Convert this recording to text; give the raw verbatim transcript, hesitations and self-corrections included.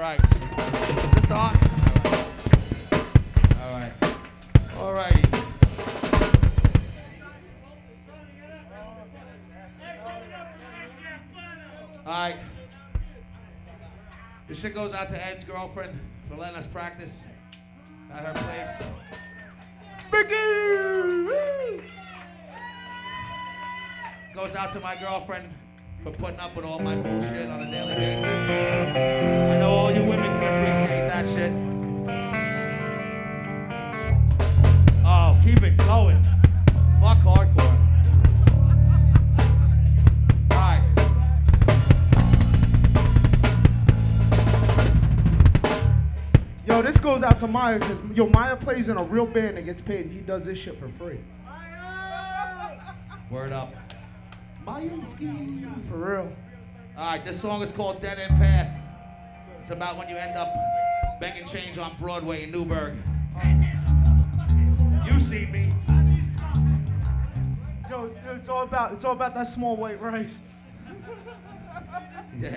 right. Is this on? All right. All righty. All right. This shit goes out to Ed's girlfriend for letting us practice at her place. Vicky! Woo! Goes out to my girlfriend for putting up with all my bullshit on a daily basis. I know all you women can appreciate that shit. Oh, keep it going. Fuck hardcore. Alright. Yo, this goes out to Maya, because yo, Maya plays in a real band and gets paid, and he does this shit for free. Word up. Mayansky. For real. Alright, this song is called Dead End Path. It's about when you end up banging change on Broadway in Newburgh. You see me. Yo, it's, it's all about it's all about that small white rice. Yeah.